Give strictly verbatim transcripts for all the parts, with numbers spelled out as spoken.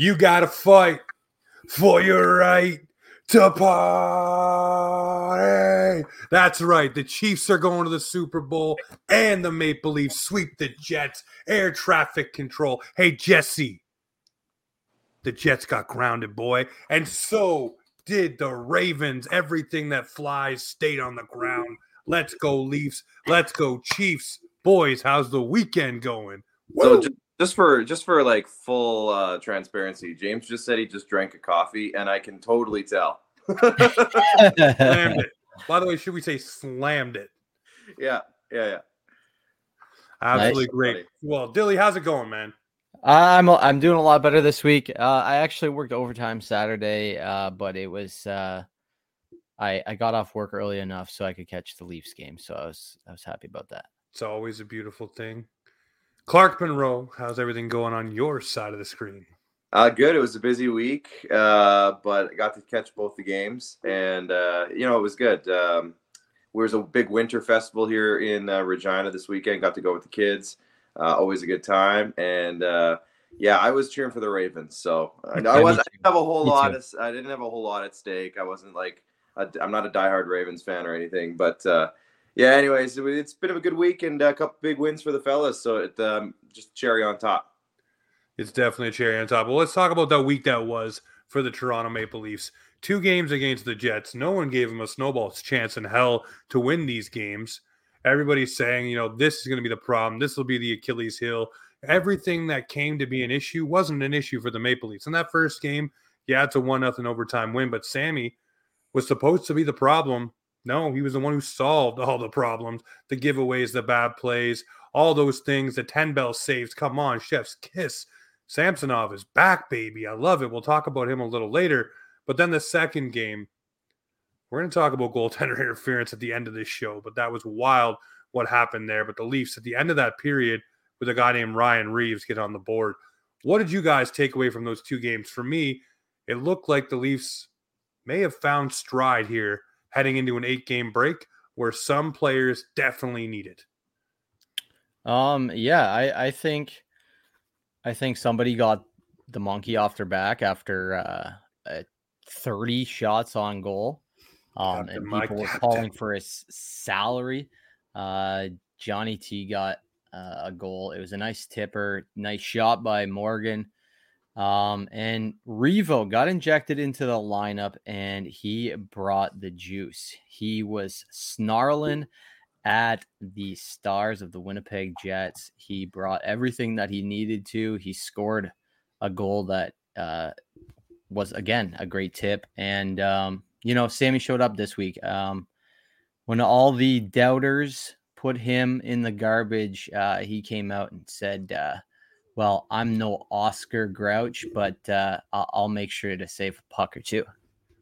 You got to fight for your right to party. That's right. The Chiefs are going to the Super Bowl, and the Maple Leafs sweep the Jets. Air traffic control. Hey, Jesse. The Jets got grounded, boy. And so did the Ravens. Everything that flies stayed on the ground. Let's go, Leafs. Let's go, Chiefs. Boys, how's the weekend going? Woo! So just, just for just for like full uh, transparency, James just said he just drank a coffee, and I can totally tell. Slammed it. By the way, should we say slammed it? Yeah, yeah, yeah. Absolutely Nice. great. Well, Dilly, how's it going, man? I'm I'm doing a lot better this week. Uh, I actually worked overtime Saturday, uh, but it was uh, I I got off work early enough so I could catch the Leafs game. So I was I was happy about that. It's always a beautiful thing. Clark Monroe, how's everything going on your side of the screen? Uh, good. It was a busy week, uh, but I got to catch both the games, and uh, you know it was good. Um, there's a big winter festival here in uh, Regina this weekend. Got to go with the kids. Uh, always a good time, and uh, yeah, I was cheering for the Ravens. So uh, I was. I didn't have a whole Me lot. too. Of, I didn't have a whole lot at stake. I wasn't like a, I'm not a diehard Ravens fan or anything, but uh, yeah. Anyways, it, it's been a good week and a couple big wins for the fellas. So it um, just cherry on top. It's definitely a cherry on top. Well, let's talk about that week that was for the Toronto Maple Leafs. Two games against the Jets. No one gave them a snowball's chance in hell to win these games. Everybody's saying, you know, this is going to be the problem. This will be the Achilles heel. Everything that came to be an issue wasn't an issue for the Maple Leafs. In that first game, yeah, it's a one nothing overtime win, but Sammy was supposed to be the problem. No, he was the one who solved all the problems, the giveaways, the bad plays, all those things, the ten bell saves. Come on, chef's kiss. Samsonov is back, baby. I love it. We'll talk about him a little later. But then the second game, we're going to talk about goaltender interference at the end of this show, but that was wild what happened there. But the Leafs, at the end of that period, with a guy named Ryan Reeves get on the board. What did you guys take away from those two games? For me, it looked like the Leafs may have found stride here heading into an eight-game break where some players definitely need it. Um, yeah, I, I think I think somebody got the monkey off their back after uh, uh, thirty shots on goal. Um, Captain, and my people were captain. calling for his salary. Uh, Johnny T got uh, a goal. It was a nice tipper, nice shot by Morgan. Um, and Revo got injected into the lineup and he brought the juice. He was snarling at the stars of the Winnipeg Jets. He brought everything that he needed to. He scored a goal that uh, was, again, a great tip. And, um, you know, Sammy showed up this week. Um, when all the doubters put him in the garbage, uh, he came out and said, uh, well, I'm no Oscar Grouch, but uh, I'll, I'll make sure to save a puck or two.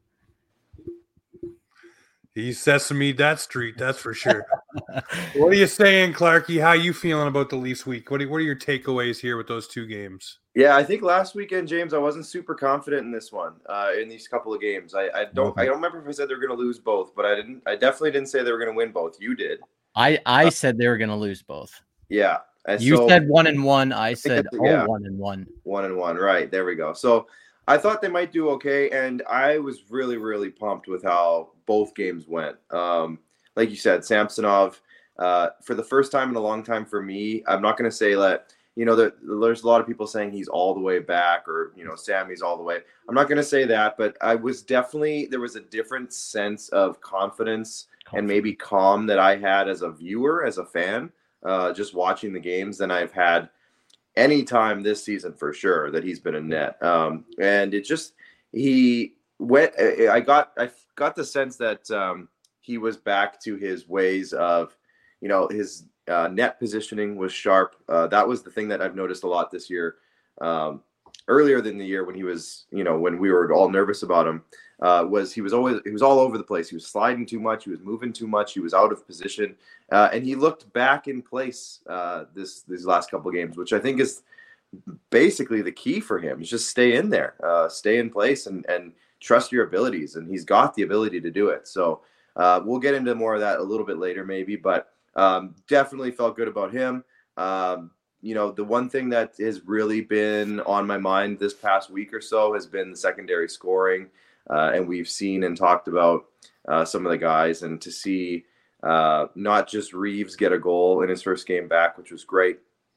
He sesame that street, that's for sure. What are you saying, Clarky? How you feeling about the Leafs week? What are, what are your takeaways here with those two games? Yeah, I think last weekend, James, I wasn't super confident in this one, uh, in these couple of games. I, I don't I don't remember if I said they were going to lose both, but I didn't. I definitely didn't say they were going to win both. You did. I, I uh, said they were going to lose both. Yeah. And you so, said one and one. I said I oh, yeah. one and one. One and one. Right. There we go. So I thought they might do okay. And I was really, really pumped with how both games went. Um, like you said, Samsonov, uh, for the first time in a long time for me, I'm not going to say that, you know, there, there's a lot of people saying he's all the way back or, you know, Sammy's all the way. I'm not going to say that, but I was definitely, there was a different sense of confidence and maybe calm that I had as a viewer, as a fan, uh, just watching the games than I've had any time this season for sure that he's been in net. Um, and it just, he went, I got, I got the sense that um, he was back to his ways of, you know, his uh, net positioning was sharp. Uh, that was the thing that I've noticed a lot this year. Um, earlier than the year when he was, you know, when we were all nervous about him, uh, was he was always, he was all over the place. He was sliding too much. He was moving too much. He was out of position. Uh, and he looked back in place uh, this, these last couple of games, which I think is basically the key for him is just stay in there, uh, stay in place and, and trust your abilities. And he's got the ability to do it. So uh, we'll get into more of that a little bit later, maybe, but um, definitely felt good about him. Um, you know, the one thing that has really been on my mind this past week or so has been the secondary scoring. Uh, and we've seen and talked about uh, some of the guys, and to see uh, not just Reeves get a goal in his first game back, which was great,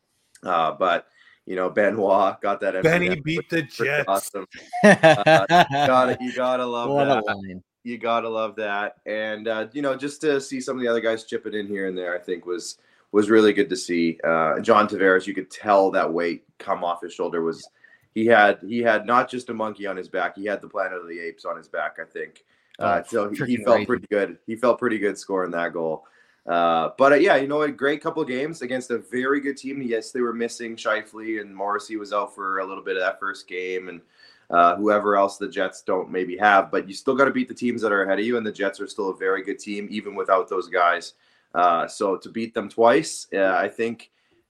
uh, but you know, Benoit got that. Benny beat the Jets. Awesome. uh, you gotta, you gotta love what that. A line. You gotta love that, and uh, you know, just to see some of the other guys chipping in here and there, I think was was really good to see. Uh, John Tavares, you could tell that weight come off his shoulder. Was he had he had not just a monkey on his back, he had the Planet of the Apes on his back, I think. Uh, oh, so he, he felt crazy. pretty good. He felt pretty good scoring that goal. Uh, but uh, yeah, you know, a great couple of games against a very good team. Yes, they were missing Scheifele, and Morrissey was out for a little bit of that first game, and uh, whoever else the Jets don't maybe have. But you still got to beat the teams that are ahead of you, and the Jets are still a very good team, even without those guys. Uh, so to beat them twice, uh, I think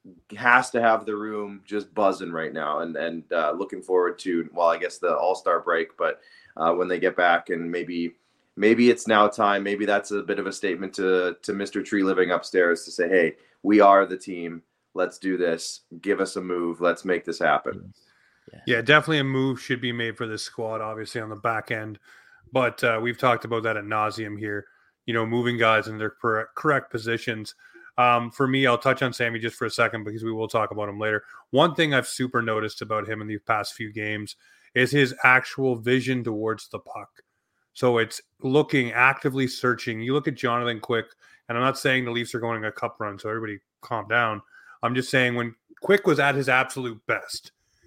has to have the room just buzzing right now, and and uh, looking forward to, well, I guess the All-Star break, but uh, when they get back, and maybe maybe it's now time. Maybe that's a bit of a statement to to Mister Tree living upstairs to say, hey, we are the team. Let's do this. Give us a move. Let's make this happen. Yeah, yeah definitely a move should be made for this squad, obviously on the back end, but uh, we've talked about that ad nauseum here. You know, moving guys in their correct, correct positions. Um, for me, I'll touch on Sammy just for a second because we will talk about him later. One thing I've super noticed about him in these past few games is his actual vision towards the puck. So it's looking, actively searching. You look at Jonathan Quick, and I'm not saying the Leafs are going a cup run, so everybody calm down. I'm just saying when Quick was at his absolute best,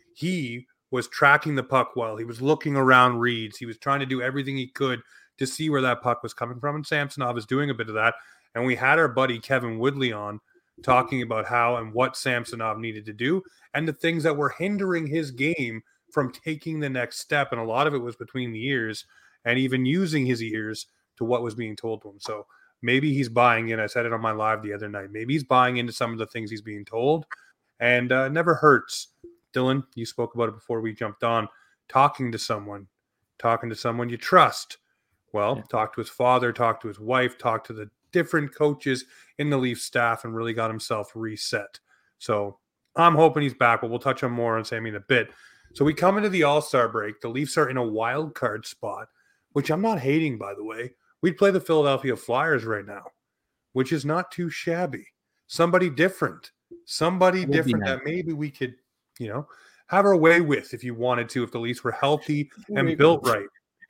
he was tracking the puck well. He was looking around reads. He was trying to do everything he could to see where that puck was coming from. And Samsonov is doing a bit of that. And we had our buddy Kevin Woodley on talking about how and what Samsonov needed to do and the things that were hindering his game from taking the next step. And a lot of it was between the ears and even using his ears to what was being told to him. So maybe he's buying in. I said it on my live the other night. Maybe he's buying into some of the things he's being told, and uh, it never hurts. Dylan, you spoke about it before we jumped on. Talking to someone, talking to someone you trust. Well, yeah. Talk to his father, talk to his wife, talk to the different coaches in the Leafs staff, and really got himself reset. So I'm hoping he's back, but we'll touch on more on Sammy in a bit. So we come into the All-Star break. The Leafs are in a wild card spot, which I'm not hating, by the way. We'd play the Philadelphia Flyers right now, which is not too shabby. Somebody different. Somebody different nice. That maybe we could, you know, have our way with if you wanted to, if the Leafs were healthy and built right.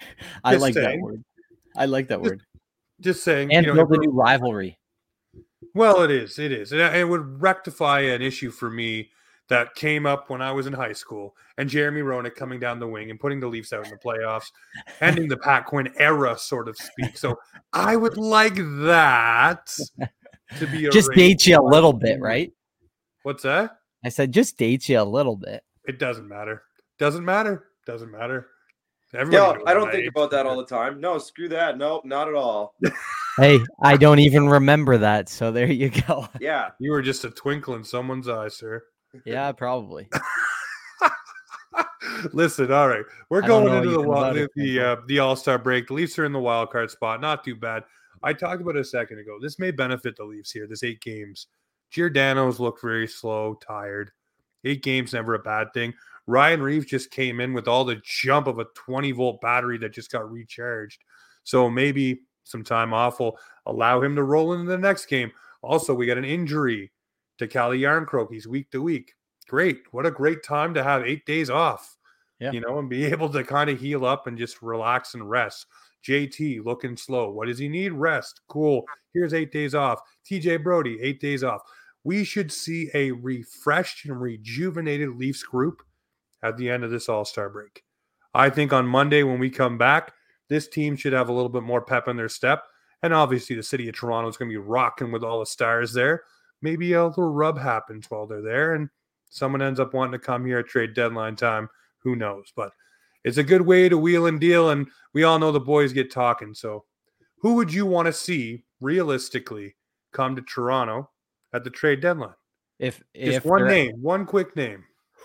I just like saying, that word. I like that just, word. Just saying. And you know, build a new rivalry. Well, it is. It is. It, it would rectify an issue for me that came up when I was in high school, and Jeremy Roenick coming down the wing and putting the Leafs out in the playoffs, ending the Pat Quinn era, sort of speak. So I would like that to be just date you a little bit, right? What's that? I said just date you a little bit. It doesn't matter. Doesn't matter. Doesn't matter. Yeah, I don't think about that all the time. No, screw that. No, not at all. Hey, I don't even remember that. So there you go. Yeah. You were just a twinkle in someone's eye, sir. Yeah, probably. Listen, all right. We're going into the the, the, uh, the All-Star break. The Leafs are in the wild card spot. Not too bad. I talked about it a second ago. This may benefit the Leafs here, this eight games. Giordano's looked very slow, tired. Eight games, never a bad thing. Ryan Reeves just came in with all the jump of a twenty-volt battery that just got recharged. So maybe some time off will allow him to roll into the next game. Also, we got an injury to Calle Jarnkrok. He's week to week. Great. What a great time to have eight days off, yeah. you know, and be able to kind of heal up and just relax and rest. J T looking slow. What does he need? Rest. Cool. Here's eight days off. T J Brody, eight days off. We should see a refreshed and rejuvenated Leafs group at the end of this All-Star break. I think on Monday when we come back, this team should have a little bit more pep in their step. And obviously the city of Toronto is going to be rocking with all the stars there. Maybe a little rub happens while they're there and someone ends up wanting to come here at trade deadline time. Who knows? But it's a good way to wheel and deal, and we all know the boys get talking. So who would you want to see realistically come to Toronto at the trade deadline? If, Just if one name, one quick name.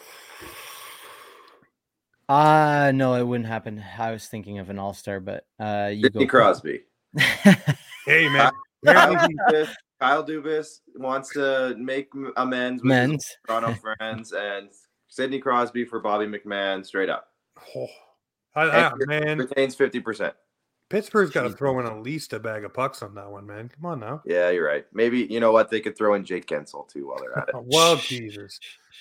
Uh no, it wouldn't happen. I was thinking of an all-star, but uh you Sidney go Crosby. Hey man. I, I, Kyle Dubas wants to make amends with Men's. his Toronto friends, and Sidney Crosby for Bobby McMahon, straight up. Oh, I, I, And man, retains fifty percent. Pittsburgh's got to Jesus. throw in at least a bag of pucks on that one, man. Come on now. Yeah, you're right. Maybe, you know what? They could throw in Jake Gensel, too, while they're at it. Well, Jesus.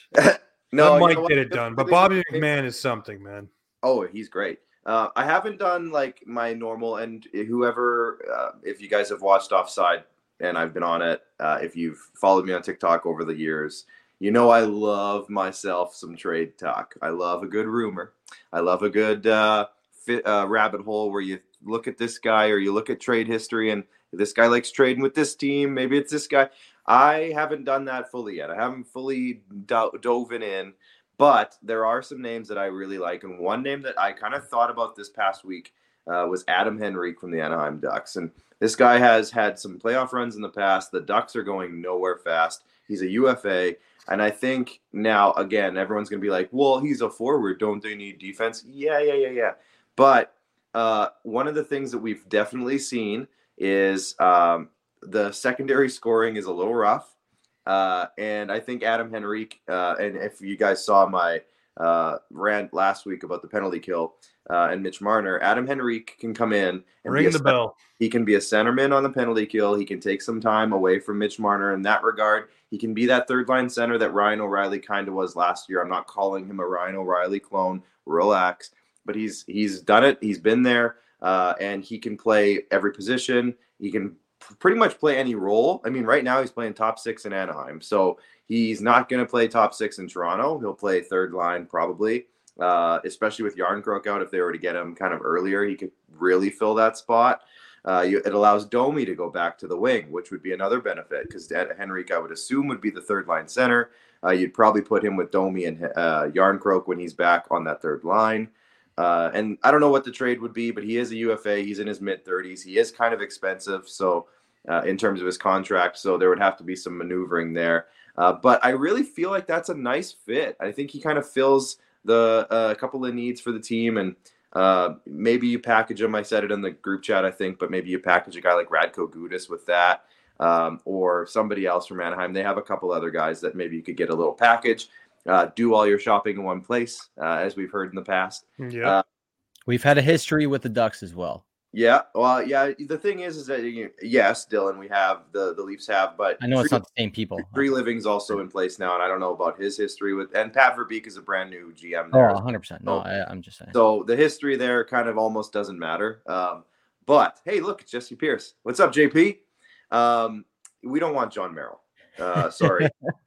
No, Let you Mike know what? get it done, but Really Bobby good. McMahon is something, man. Oh, he's great. Uh, I haven't done like my normal, and whoever, uh, if you guys have watched Offside and I've been on it, uh, if you've followed me on TikTok over the years, you know I love myself some trade talk. I love a good rumor. I love a good uh, fit, uh, rabbit hole where you look at this guy or you look at trade history and this guy likes trading with this team. Maybe it's this guy. I haven't done that fully yet. I haven't fully do- dove in. But there are some names that I really like. And one name that I kind of thought about this past week uh, was Adam Henrique from the Anaheim Ducks. And this guy has had some playoff runs in the past. The Ducks are going nowhere fast. He's a U F A. And I think now, again, everyone's going to be like, well, he's a forward. Don't they need defense? Yeah, yeah, yeah, yeah. But uh, one of the things that we've definitely seen is um, the secondary scoring is a little rough. Uh, and I think Adam Henrique, uh, and if you guys saw my uh, rant last week about the penalty kill uh, and Mitch Marner, Adam Henrique can come in and Ring be a the center- bell. He can be a centerman on the penalty kill. He can take some time away from Mitch Marner in that regard. He can be that third line center that Ryan O'Reilly kind of was last year. I'm not calling him a Ryan O'Reilly clone. Relax. But he's he's done it. He's been there, uh, and he can play every position. He can pretty much play any role. I mean, right now he's playing top six in Anaheim. So he's not going to play top six in Toronto. He'll play third line probably, uh, especially with Yarncroke out. If they were to get him kind of earlier, he could really fill that spot. Uh, you, it allows Domi to go back to the wing, which would be another benefit because Henrique, I would assume, would be the third line center. Uh, you'd probably put him with Domi and uh, Yarncroke when he's back on that third line. Uh, and I don't know what the trade would be, but he is a U F A. He's in his mid-thirties. He is kind of expensive, so uh, in terms of his contract, so there would have to be some maneuvering there. Uh, but I really feel like that's a nice fit. I think he kind of fills the a uh, couple of needs for the team, and uh, maybe you package him. I said it in the group chat, I think, but maybe you package a guy like Radko Gudas with that, um, or somebody else from Anaheim. They have a couple other guys that maybe you could get a little package. Uh, do all your shopping in one place, uh, as we've heard in the past. Yeah, uh, We've had a history with the Ducks as well. Yeah, well, yeah. The thing is, is that yes, Dylan, we have the the Leafs have, but I know it's Tree, not the same people. Tree Living's also in place now, and I don't know about his history with. And Pat Verbeek is a brand new G M there. Oh, one hundred percent. No, so, I, I'm just saying. So the history there kind of almost doesn't matter. Um, but hey, look, it's Jesse Pierce. What's up, J P? Um, we don't want John Merrill. Uh, sorry.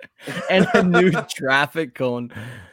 And a new traffic cone.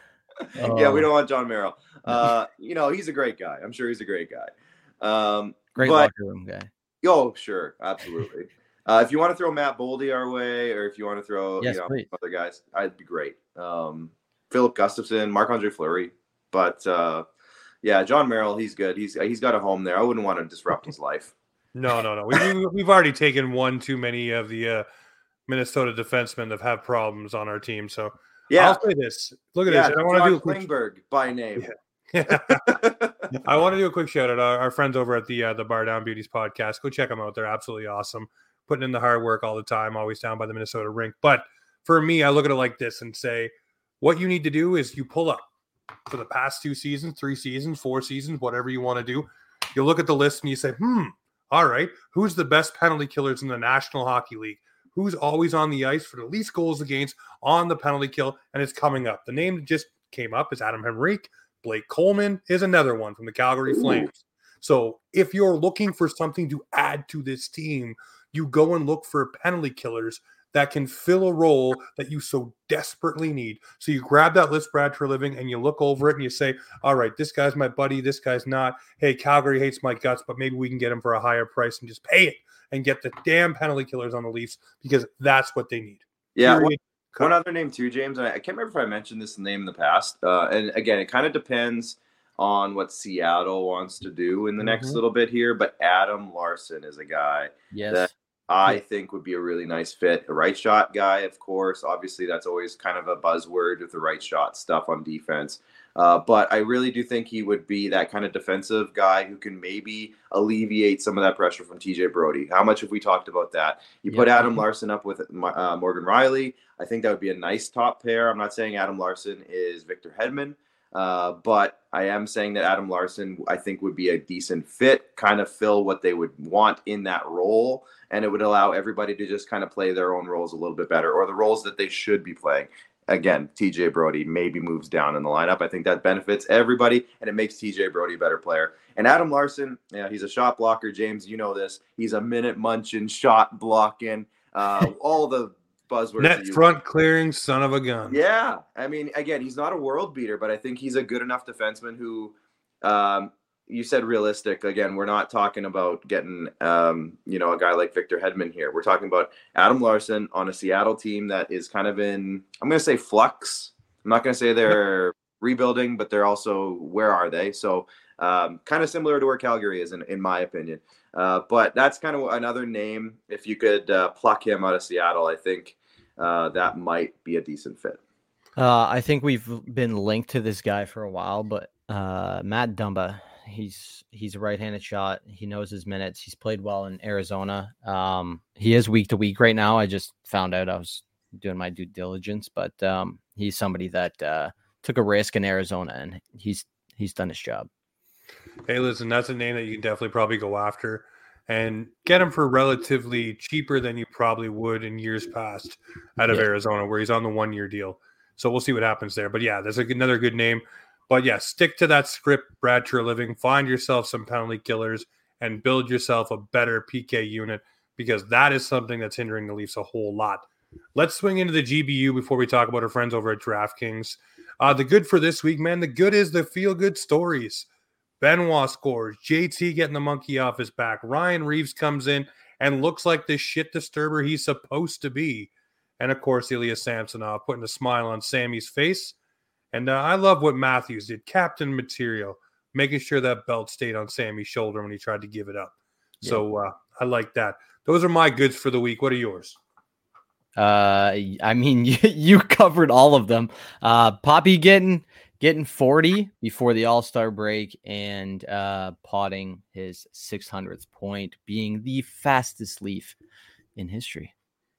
Oh. Yeah, we don't want John Merrill. Uh, you know, he's a great guy. I'm sure he's a great guy. Um, Great but, locker room guy. Oh, sure, absolutely. uh, if you want to throw Matt Boldy our way, or if you want to throw yes, you know, please. other guys, I'd be great. Um, Philip Gustafson, Marc-Andre Fleury, but uh, yeah, John Merrill, he's good. He's he's got a home there. I wouldn't want to disrupt his life. No, no, no. We, we, we've already taken one too many of the uh, Minnesota defensemen that have problems on our team. So Yeah, I'll say this. Look at yeah, this. And I want to do a quick. Klingberg by name. Yeah. I want to do a quick shout out. Our, our friends over at the uh, the Bar Down Beauties podcast. Go check them out. They're absolutely awesome. Putting in the hard work all the time. Always down by the Minnesota rink. But for me, I look at it like this and say, what you need to do is you pull up for the past two seasons, three seasons, four seasons, whatever you want to do. You look at the list and you say, hmm, all right, who's the best penalty killers in the National Hockey League? Who's always on the ice for the least goals against on the penalty kill? And it's coming up. The name that just came up is Adam Henrique. Blake Coleman is another one from the Calgary Ooh. Flames. So if you're looking for something to add to this team, you go and look for penalty killers that can fill a role that you so desperately need. So you grab that list, Brad Treliving, and you look over it and you say, all right, this guy's my buddy, this guy's not. Hey, Calgary hates my guts, but maybe we can get him for a higher price and just pay it and get the damn penalty killers on the Leafs because that's what they need. Yeah. Period. One other name too, James, and I can't remember if I mentioned this name in the past. Uh, and again, it kind of depends on what Seattle wants to do in the next Mhm. little bit here. But Adam Larson is a guy Yes. that I Yeah. think would be a really nice fit. A right shot guy, of course. Obviously, that's always kind of a buzzword with the right shot stuff on defense. Uh, but I really do think he would be that kind of defensive guy who can maybe alleviate some of that pressure from T J Brody. How much have we talked about that? You put Yep. Adam Larson up with uh, Morgan Riley. I think that would be a nice top pair. I'm not saying Adam Larson is Victor Hedman, uh, but I am saying that Adam Larson, I think, would be a decent fit, kind of fill what they would want in that role. And it would allow everybody to just kind of play their own roles a little bit better, or the roles that they should be playing. Again, T J Brody maybe moves down in the lineup. I think that benefits everybody, and it makes T J Brody a better player. And Adam Larson, yeah, he's a shot blocker. James, you know this. He's a minute munching, shot blocking, uh, all the buzzwords. Net front clearing son of a gun. Yeah. I mean, again, he's not a world beater, but I think he's a good enough defenseman who um, – you said realistic. Again, we're not talking about getting, um, you know, a guy like Victor Hedman here. We're talking about Adam Larson on a Seattle team that is kind of in, I'm going to say flux. I'm not going to say they're rebuilding, but they're also, where are they? So um, kind of similar to where Calgary is, in, in my opinion. Uh, but that's kind of another name. If you could uh, pluck him out of Seattle, I think uh, that might be a decent fit. Uh, I think we've been linked to this guy for a while, but uh, Matt Dumba, he's he's a right-handed shot. He knows his minutes. He's played well in Arizona. Um, he is week to week right now. I just found out. I was doing my due diligence, but um, he's somebody that uh, took a risk in Arizona, and he's he's done his job. Hey, listen, that's a name that you can definitely probably go after and get him for relatively cheaper than you probably would in years past out of yeah. Arizona, where he's on the one-year deal. So we'll see what happens there. But yeah, there's another good name. But yeah, stick to that script, Brad Treliving. Find yourself some penalty killers and build yourself a better P K unit, because that is something that's hindering the Leafs a whole lot. Let's swing into the G B U before we talk about our friends over at DraftKings. Uh, the good for this week, man, the good is the feel-good stories. Benoit scores. J T getting the monkey off his back. Ryan Reeves comes in and looks like the shit disturber he's supposed to be. And, of course, Ilya Samsonov putting a smile on Sammy's face. And uh, I love what Matthews did. Captain material, making sure that belt stayed on Sammy's shoulder when he tried to give it up. Yeah. So uh, I like that. Those are my goods for the week. What are yours? Uh, I mean, you, you covered all of them. Uh, Poppy getting getting forty before the All-Star break, and uh, potting his six hundredth point, being the fastest Leaf in history.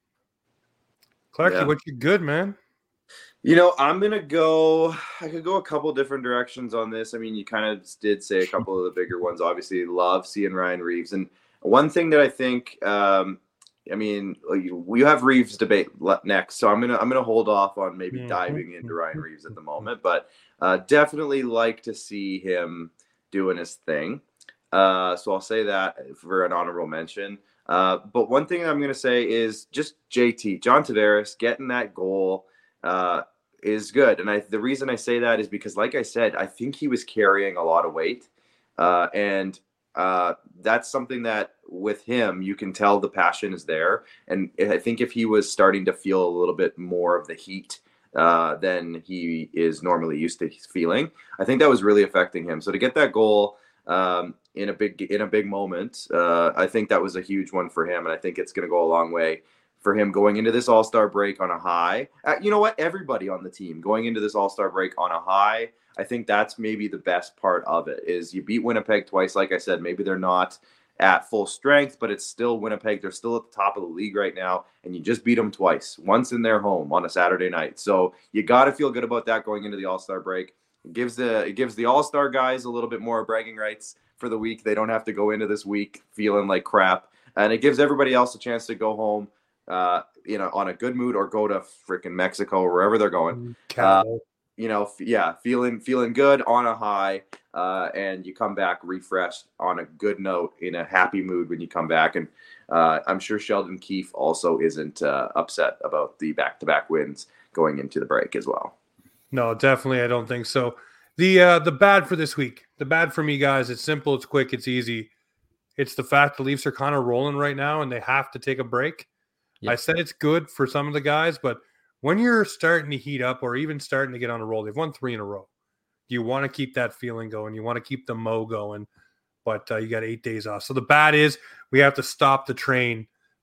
Clarky, yeah. What's your good, man? You know, I'm going to go, I could go a couple different directions on this. I mean, you kind of did say a couple of the bigger ones. Obviously, love seeing Ryan Reeves. And one thing that I think, um, I mean, we have Reeves debate next, so I'm going to I'm gonna hold off on maybe mm-hmm. diving into Ryan Reeves at the moment. But uh, definitely like to see him doing his thing. Uh, so I'll say that for an honorable mention. Uh, but one thing I'm going to say is just J T, John Tavares, getting that goal uh, is good. And I, the reason I say that is because, like I said, I think he was carrying a lot of weight. Uh, and uh, that's something that with him, you can tell the passion is there. And I think if he was starting to feel a little bit more of the heat uh, than he is normally used to feeling, I think that was really affecting him. So to get that goal um, in a big in a big moment, uh, I think that was a huge one for him. And I think it's going to go a long way for him going into this All-Star break on a high. Uh, you know what? Everybody on the team going into this All-Star break on a high, I think that's maybe the best part of it, is you beat Winnipeg twice. Like I said, maybe they're not at full strength, but it's still Winnipeg. They're still at the top of the league right now, and you just beat them twice, once in their home on a Saturday night. So you got to feel good about that going into the All-Star break. It gives the, it gives the All-Star guys a little bit more bragging rights for the week. They don't have to go into this week feeling like crap, and it gives everybody else a chance to go home Uh, you know, on a good mood, or go to freaking Mexico or wherever they're going. Uh, you know, f- yeah, feeling feeling good on a high, uh, and you come back refreshed on a good note, in a happy mood when you come back. And uh, I'm sure Sheldon Keefe also isn't uh, upset about the back-to-back wins going into the break as well. No, definitely, I don't think so. The uh, the bad for this week, the bad for me, guys. It's simple, it's quick, it's easy. It's the fact the Leafs are kind of rolling right now, and they have to take a break. Yep. I said it's good for some of the guys, but when you're starting to heat up, or even starting to get on a roll, they've won three in a row. You want to keep that feeling going. You want to keep the mo going, but uh, you got eight days off. So the bad is we have to stop the train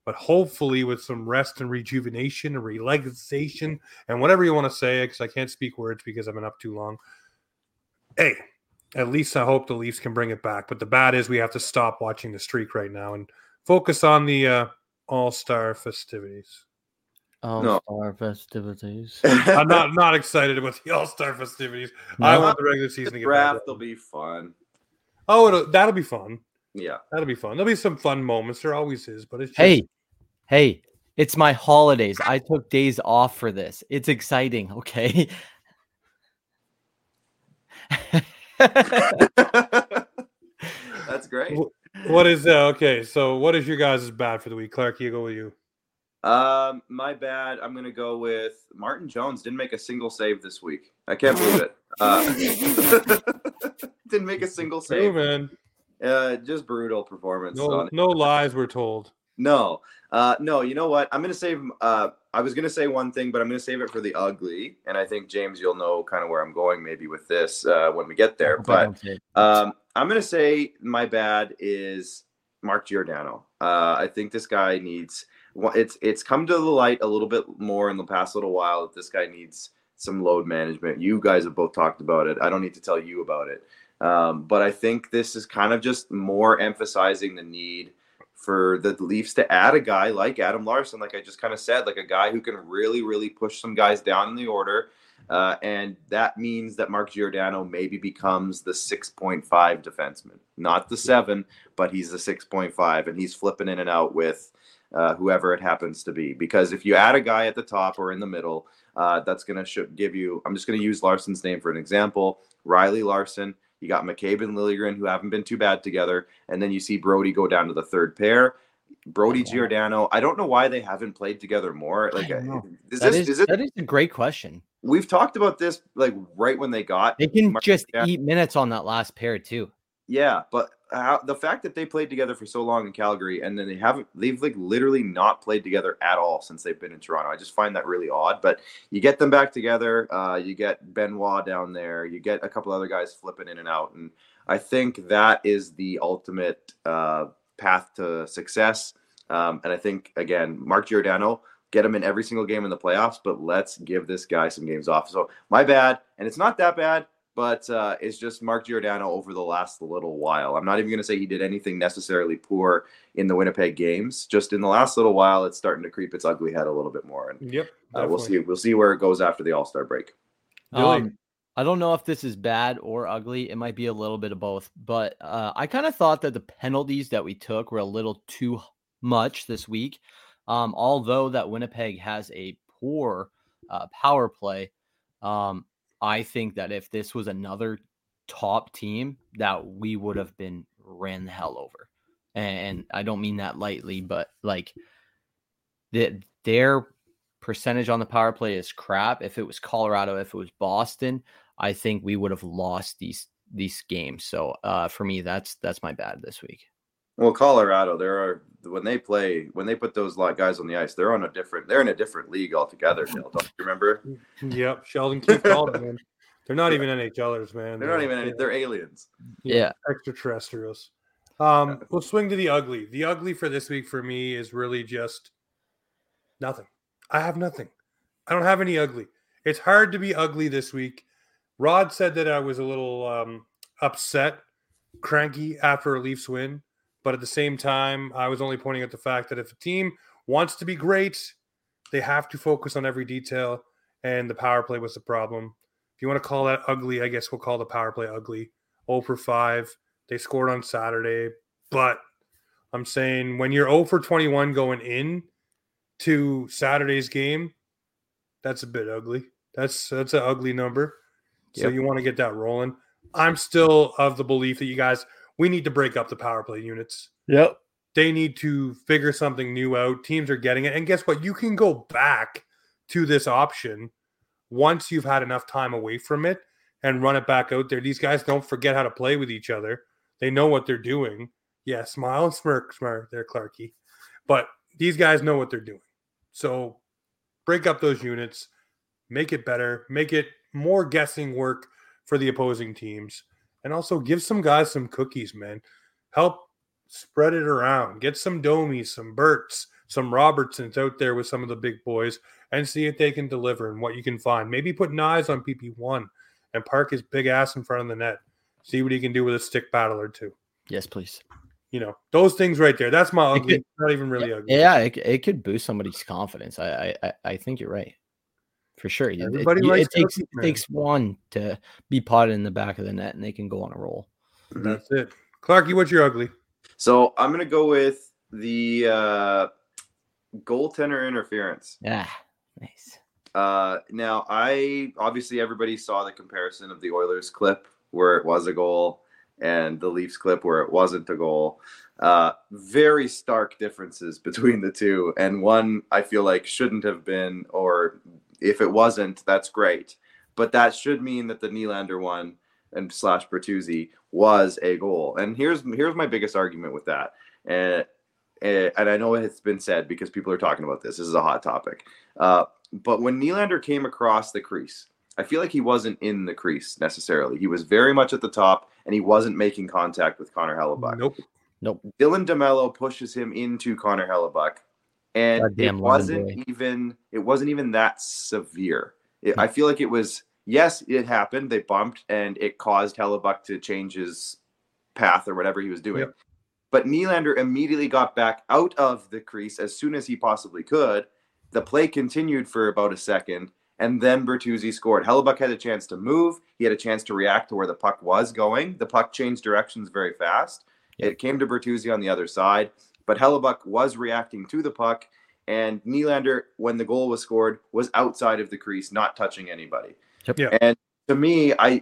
but hopefully with some rest and rejuvenation and relaxation and whatever you want to say, because I can't speak words because I've been up too long. Hey, at least I hope the Leafs can bring it back. But the bad is we have to stop watching the streak right now and focus on the uh, All-Star festivities. All-Star no. festivities. I'm not not excited about the All-Star festivities. No. I want the regular season the to get draft. back. Will be fun. Oh, it'll, that'll be fun. Yeah, that'll be fun. There'll be some fun moments. There always is. But it's just... hey, hey, it's my holidays. I took days off for this. It's exciting. Okay. That's great. What is uh, okay? So, what is your guys' bad for the week, Clark? You go with you. Um, my bad. I'm gonna go with Martin Jones. Didn't make a single save this week. I can't believe it. Uh, didn't make a single save. Oh, man. Uh, just brutal performance. No, no lies were told. No, uh, no. You know what? I'm gonna save. Uh, I was gonna say one thing, but I'm gonna save it for the ugly. And I think James, you'll know kind of where I'm going maybe with this uh, when we get there. But um, I'm gonna say my bad is Mark Giordano. Uh, I think this guy needs. It's it's come to the light a little bit more in the past little while that this guy needs some load management. You guys have both talked about it. I don't need to tell you about it. Um, but I think this is kind of just more emphasizing the need for the Leafs to add a guy like Adam Larsson, like I just kind of said, like a guy who can really, really push some guys down in the order. Uh, and that means that Mark Giordano maybe becomes the six point five defenseman, not the seven, but he's the six point five, and he's flipping in and out with uh, whoever it happens to be. Because if you add a guy at the top or in the middle, uh, that's going to give you, I'm just going to use Larsson's name for an example, Riley Larson. You got McCabe and Liljegren, who haven't been too bad together. And then you see Brody go down to the third pair. Brody oh, Giordano, I don't know why they haven't played together more. Like, is that this, is, is it, that is a great question. We've talked about this like right when they got. They can Mark just Giordano. Eat minutes on that last pair too. Yeah, but how, the fact that they played together for so long in Calgary and then they haven't, they've like literally not played together at all since they've been in Toronto. I just find that really odd, but you get them back together. Uh, you get Benoit down there, you get a couple other guys flipping in and out. And I think that is the ultimate uh, path to success. Um, and I think, again, Mark Giordano, get him in every single game in the playoffs, but let's give this guy some games off. So my bad. And it's not that bad. But uh, it's just Mark Giordano over the last little while. I'm not even going to say he did anything necessarily poor in the Winnipeg games. Just in the last little while, it's starting to creep its ugly head a little bit more. And yep, uh, we'll see. We'll see where it goes after the All-Star break. Um, I don't know if this is bad or ugly. It might be a little bit of both. But uh, I kind of thought that the penalties that we took were a little too much this week. Um, although that Winnipeg has a poor uh, power play. Um, I think that if this was another top team, that we would have been ran the hell over. And I don't mean that lightly, but like the, their percentage on the power play is crap. If it was Colorado, if it was Boston, I think we would have lost these these games. So uh, for me, that's that's my bad this week. Well, Colorado, there are when they play when they put those guys on the ice, they're on a different they're in a different league altogether. Dale, don't you remember? Yep, Sheldon Keefe called them. Man. They're not even NHLers, man. They're, they're not even any, they're aliens. Yeah, yeah. Extraterrestrials. Um, we'll swing to the ugly. The ugly for this week for me is really just nothing. I have nothing. I don't have any ugly. It's hard to be ugly this week. Rod said that I was a little um, upset, cranky after a Leafs win. But at the same time, I was only pointing out the fact that if a team wants to be great, they have to focus on every detail, and the power play was the problem. If you want to call that ugly, I guess we'll call the power play ugly. oh for five. They scored on Saturday, but I'm saying when you're oh for twenty-one going in to Saturday's game, that's a bit ugly. That's that's an ugly number. So yep. You want to get that rolling. I'm still of the belief that you guys – we need to break up the power play units. Yep. They need to figure something new out. Teams are getting it. And guess what? You can go back to this option once you've had enough time away from it and run it back out there. These guys don't forget how to play with each other. They know what they're doing. Yeah, smile and smirk, smirk there, Clarky. But these guys know what they're doing. So break up those units. Make it better. Make it more guessing work for the opposing teams. And also give some guys some cookies, man. Help spread it around. Get some Domies, some Berts, some Robertsons out there with some of the big boys and see if they can deliver and what you can find. Maybe put Knies on P P one and park his big ass in front of the net. See what he can do with a stick battle or two. Yes, please. You know, those things right there. That's my ugly. Could, not even really yeah, ugly. Yeah, it, it could boost somebody's confidence. I I, I think you're right. For sure. Everybody it, likes it, takes, cookies, it takes one to be potted in the back of the net and they can go on a roll. That's it. Clarky, what's your ugly? So I'm going to go with the uh, goaltender interference. Yeah, nice. Uh, now, I obviously everybody saw the comparison of the Oilers clip where it was a goal and the Leafs clip where it wasn't a goal. Uh, very stark differences between the two. And one I feel like shouldn't have been, or if it wasn't, that's great. But that should mean that the Nylander one and slash Bertuzzi was a goal. And here's here's my biggest argument with that. And, and I know it's been said because people are talking about this. This is a hot topic. Uh, but when Nylander came across the crease, I feel like he wasn't in the crease necessarily. He was very much at the top, and he wasn't making contact with Connor Hellebuck. Nope. Nope. Dylan DeMello pushes him into Connor Hellebuck, and Goddamn it wasn't boy. even it wasn't even that severe. It, I feel like it was. Yes, it happened. They bumped, and it caused Hellebuck to change his path or whatever he was doing. Yep. But Nylander immediately got back out of the crease as soon as he possibly could. The play continued for about a second, and then Bertuzzi scored. Hellebuck had a chance to move. He had a chance to react to where the puck was going. The puck changed directions very fast. Yep. It came to Bertuzzi on the other side, but Hellebuck was reacting to the puck, and Nylander, when the goal was scored, was outside of the crease, not touching anybody. Yep. Yeah. And to me, I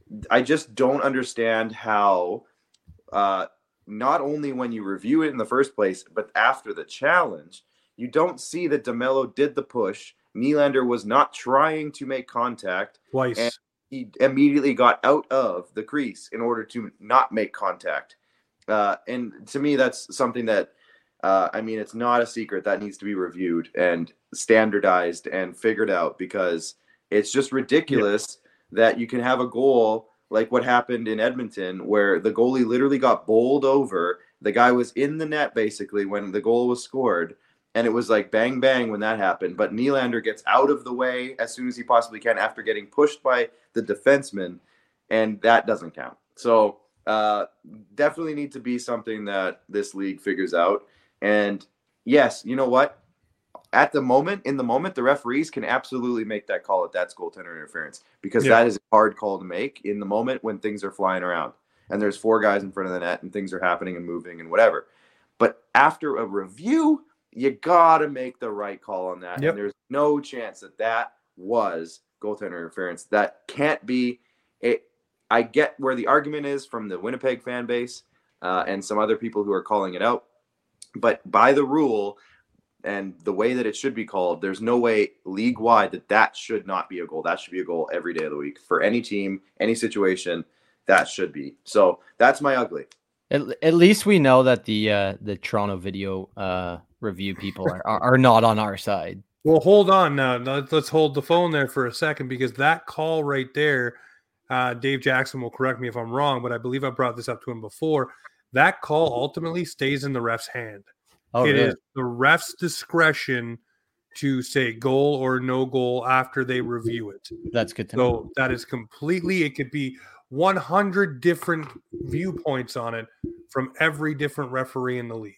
I just don't understand how uh, not only when you review it in the first place, but after the challenge, you don't see that DeMello did the push. Nylander was not trying to make contact. Twice. And he immediately got out of the crease in order to not make contact. Uh, and to me, that's something that, uh, I mean, it's not a secret that needs to be reviewed and standardized and figured out, because it's just ridiculous yeah. that you can have a goal like what happened in Edmonton where the goalie literally got bowled over. The guy was in the net basically when the goal was scored, and it was like bang, bang when that happened. But Nylander gets out of the way as soon as he possibly can after getting pushed by the defenseman, and that doesn't count. So uh, definitely need to be something that this league figures out. And yes, you know what? At the moment, in the moment, the referees can absolutely make that call if that's goaltender interference, because yeah. that is a hard call to make in the moment when things are flying around and there's four guys in front of the net and things are happening and moving and whatever. But after a review, you got to make the right call on that. Yep. And there's no chance that that was goaltender interference. That can't be it. I get where the argument is from the Winnipeg fan base uh, and some other people who are calling it out. But by the rule and the way that it should be called, there's no way league-wide that that should not be a goal. That should be a goal every day of the week. For any team, any situation, that should be. So that's my ugly. At, at least we know that the uh, the Toronto video uh, review people are, are, are not on our side. Well, hold on now. Let's hold the phone there for a second, because that call right there, uh, Dave Jackson will correct me if I'm wrong, but I believe I brought this up to him before. That call ultimately stays in the ref's hand. Oh, it really? is the ref's discretion to say goal or no goal after they review it. That's good to know. So that is completely, it could be one hundred different viewpoints on it from every different referee in the league.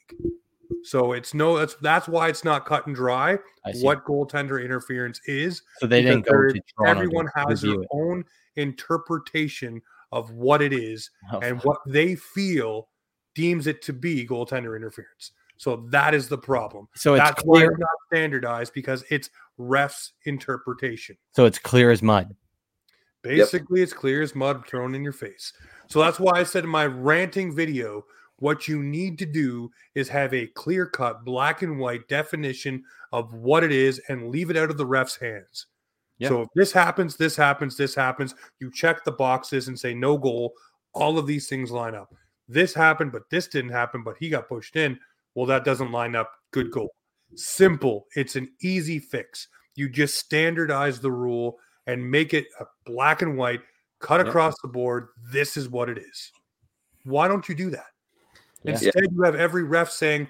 So it's no, that's that's why it's not cut and dry what goaltender interference is. So they didn't go to Toronto. Everyone has their it. own interpretation of what it is oh, and what they feel deems it to be goaltender interference. So that is the problem. So it's That's clear. why it's not standardized, because it's ref's interpretation. So it's clear as mud. Basically, yep. It's clear as mud thrown in your face. So that's why I said in my ranting video, what you need to do is have a clear-cut, black and white definition of what it is and leave it out of the ref's hands. Yep. So if this happens, this happens, this happens, you check the boxes and say no goal. All of these things line up. This happened, but this didn't happen, but he got pushed in. Well, that doesn't line up. Good goal. Simple. It's an easy fix. You just standardize the rule and make it a black and white, cut yep. across the board. This is what it is. Why don't you do that? Yeah. Instead, you have every ref saying,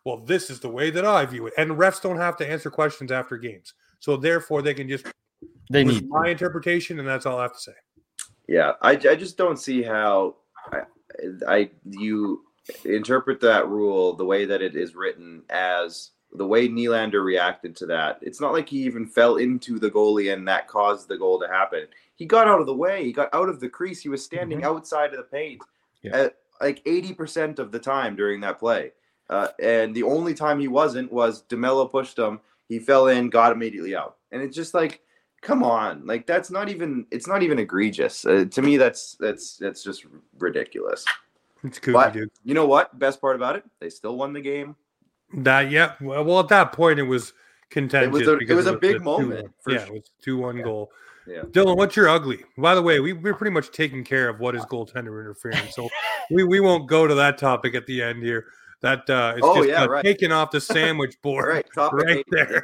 well, this is the way that I view it. And refs don't have to answer questions after games. So therefore they can just They this need is my to. interpretation, and that's all I have to say. Yeah, I, I just don't see how I, I you interpret that rule the way that it is written as the way Nylander reacted to that. It's not like he even fell into the goalie and that caused the goal to happen. He got out of the way. He got out of the crease. He was standing mm-hmm. outside of the paint yeah. at like eighty percent of the time during that play. Uh, and the only time he wasn't was DeMello pushed him. He fell in, got immediately out. And it's just like, come on, like that's not even it's not even egregious. Uh, to me, that's that's that's just ridiculous. It's cool, but dude. You know what? Best part about it, they still won the game. That yeah. Well, well at that point, it was contentious. It was a, because it was it a was big a moment. For yeah, sure. it was two one yeah. goal. Yeah. Dylan, what's your ugly? By the way, we we're pretty much taking care of what is goaltender interference, so we, we won't go to that topic at the end here. That uh, it's oh, just yeah, uh, right. taken off the sandwich board right, right there.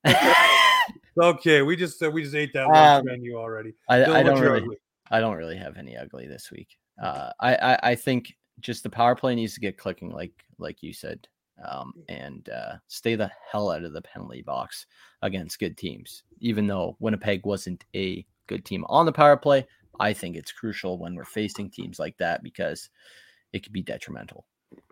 Okay, we just uh, we just ate that lunch um, menu already. I, Dylan, I don't really, ugly? I don't really have any ugly this week. Uh, I, I I think just the power play needs to get clicking, like like you said, um, and uh, stay the hell out of the penalty box against good teams. Even though Winnipeg wasn't a good team on the power play, I think it's crucial when we're facing teams like that because it could be detrimental.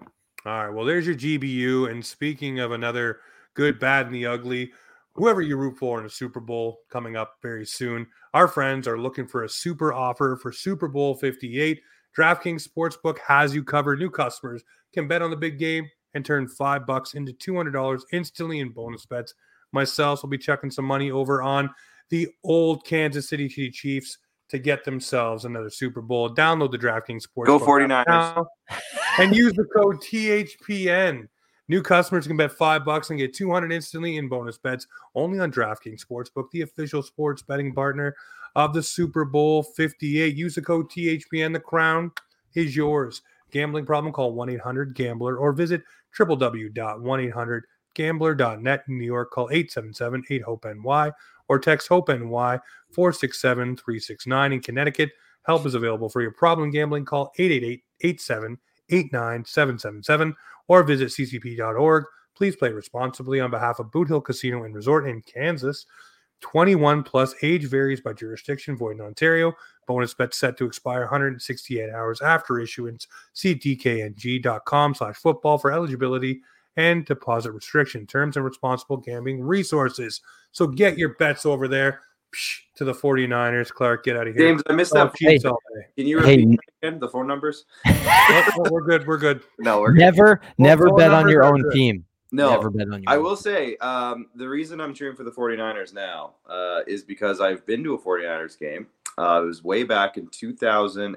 All right, well, there's your G B U. And speaking of another good, bad, and the ugly, whoever you root for in a Super Bowl coming up very soon, our friends are looking for a super offer for Super Bowl fifty-eight. DraftKings Sportsbook has you covered. New customers can bet on the big game and turn five bucks into two hundred dollars instantly in bonus bets. Myself will be checking some money over on the old Kansas City Chiefs to get themselves another Super Bowl. Download the DraftKings Sportsbook. Go forty-niners. And use the code T H P N. New customers can bet five bucks and get two hundred instantly in bonus bets only on DraftKings Sportsbook, the official sports betting partner of the Super Bowl fifty-eight. Use the code T H P N. The crown is yours. Gambling problem? Call one eight hundred gambler or visit w w w dot one eight hundred gambler dot net. In New York, call eight seven seven eight hope N Y or text HOPE-NY four six seven three six nine. In Connecticut, help is available for your problem gambling. Call eight eight eight eight seven eight nine seven seven seven or visit c c p dot org. Please play responsibly on behalf of Boot Hill Casino and Resort in Kansas. twenty-one plus, age varies by jurisdiction, void in Ontario. Bonus bets set to expire one hundred sixty-eight hours after issuance. See d k n g dot com slash football for eligibility and deposit restriction, terms and responsible gambling resources. So get your bets over there. Psh, to the forty-niners. Clark, get out of here. James, I missed that. Hey, all day. Can you repeat hey. again the phone numbers? no, we're good. We're good. No, we're never, good. never bet on your own good. team. No, never bet on your I own will team. say um, the reason I'm cheering for the forty-niners now uh, is because I've been to a forty-niners game. Uh, it was way back in two thousand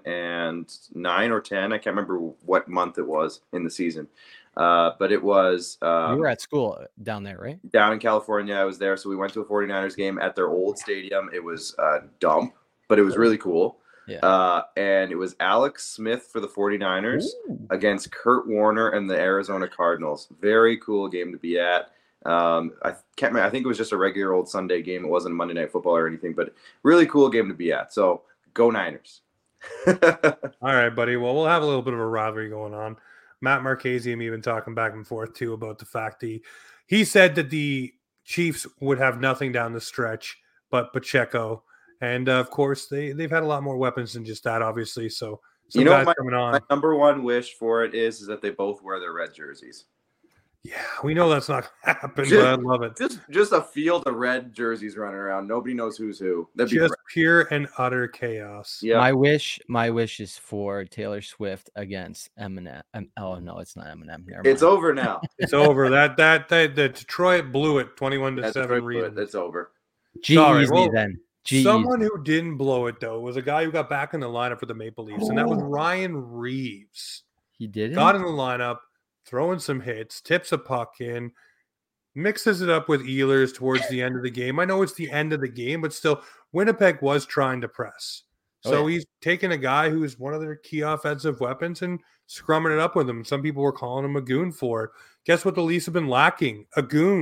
nine or ten. I can't remember what month it was in the season. Uh, but it was um, you were at school down there, right? Down in California. I was there. So we went to a forty-niners game at their old stadium. It was a dump, but it was really cool. Yeah. Uh, and it was Alex Smith for the forty-niners Ooh. against Kurt Warner and the Arizona Cardinals. Very cool game to be at. Um, I can't remember. I think it was just a regular old Sunday game. It wasn't Monday Night Football or anything, but really cool game to be at. So go Niners. All right, buddy. Well, we'll have a little bit of a rivalry going on. Matt Marchese and me have been talking back and forth, too, about the fact that he, he said that the Chiefs would have nothing down the stretch but Pacheco. And, uh, of course, they, they've had a lot more weapons than just that, obviously. So, some you know guys my, coming on. My number one wish for it is, is that they both wear their red jerseys. Yeah, we know that's not going to happen, just, but I love it. Just just a field of red jerseys running around. Nobody knows who's who. That'd just be pure and utter chaos. Yeah. My wish, my wish is for Taylor Swift against Eminem. Um, oh no, it's not Eminem. Never it's mind. over now. It's over. That that that the Detroit blew it twenty-one to seven. Reasons. It's over. G easy well, then. G-easy. Someone who didn't blow it though was a guy who got back in the lineup for the Maple Leafs, oh. and that was Ryan Reeves. He did. Got in the lineup. Throwing some hits, tips a puck in, mixes it up with Ehlers towards the end of the game. I know it's the end of the game, but still, Winnipeg was trying to press. So oh, yeah. he's taking a guy who's one of their key offensive weapons and scrumming it up with him. Some people were calling him a goon for it. Guess what the Leafs have been lacking? A goon.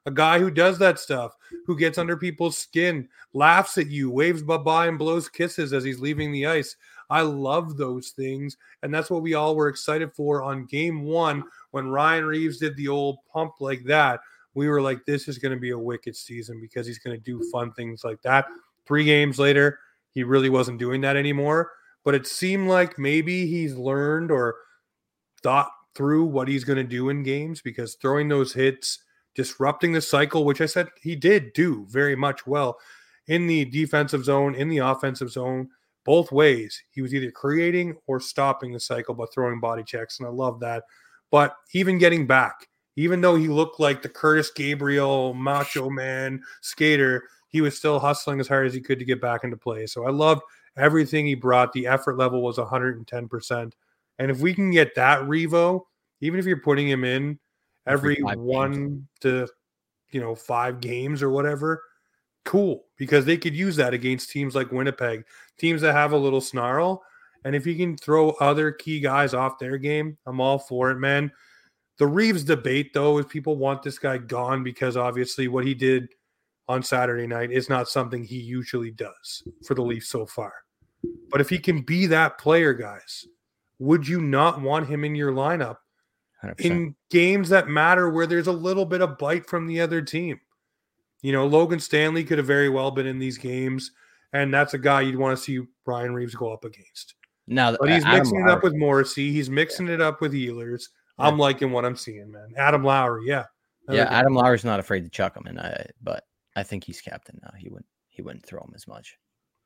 A guy who does that stuff, who gets under people's skin, laughs at you, waves bye-bye, and blows kisses as he's leaving the ice. I love those things, and that's what we all were excited for on game one when Ryan Reaves did the old pump like that. We were like, this is going to be a wicked season because he's going to do fun things like that. Three games later, he really wasn't doing that anymore, but it seemed like maybe he's learned or thought through what he's going to do in games, because throwing those hits, disrupting the cycle, which I said he did do very much well in the defensive zone, in the offensive zone, both ways. He was either creating or stopping the cycle by throwing body checks, and I love that. But even getting back, even though he looked like the Curtis Gabriel macho man skater, he was still hustling as hard as he could to get back into play. So I loved everything he brought. The effort level was one hundred ten percent. And if we can get that Revo, even if you're putting him in every one games. to, you know, five games or whatever, cool, because they could use that against teams like Winnipeg, teams that have a little snarl. And if you can throw other key guys off their game, I'm all for it, man. The Reaves debate, though, is people want this guy gone because obviously what he did on Saturday night is not something he usually does for the Leafs so far. But if he can be that player, guys, would you not want him in your lineup one hundred percent in games that matter where there's a little bit of bite from the other team? You know, Logan Stanley could have very well been in these games, and that's a guy you'd want to see Ryan Reaves go up against. Now, but he's Adam mixing Lowry. it up with Morrissey. He's mixing yeah. it up with Ehlers. Yeah. I'm liking what I'm seeing, man. Adam Lowry, yeah. Yeah, Adam Lowry's not afraid to chuck him, and I, but I think he's captain now. He wouldn't he wouldn't throw him as much.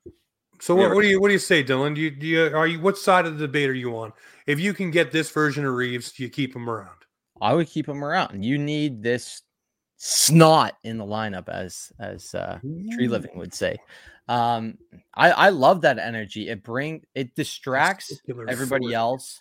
So what, what do you what do you say, Dylan? Do you, do you are you what side of the debate are you on? If you can get this version of Reaves, do you keep him around? I would keep him around. You need this snot in the lineup, as as uh, Tree Living would say. Um, I I love that energy. It bring it distracts everybody forward. else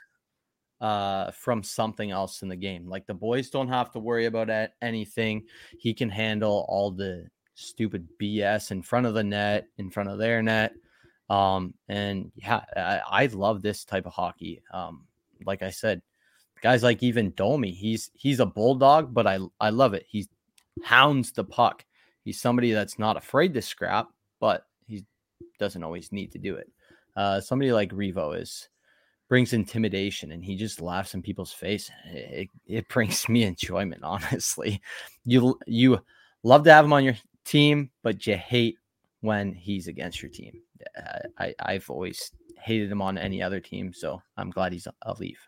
uh, from something else in the game. Like the boys don't have to worry about anything. He can handle all the stupid B S in front of the net, in front of their net. Um, and yeah, I, I love this type of hockey. Um, like I said, guys like even Domi, he's he's a bulldog, but I I love it. He hounds the puck. He's somebody that's not afraid to scrap, but he doesn't always need to do it. Uh, somebody like Revo is brings intimidation, and he just laughs in people's face. It, it brings me enjoyment, honestly. You you love to have him on your team, but you hate when he's against your team. I, I've always hated him on any other team, so I'm glad he's a, a Leaf.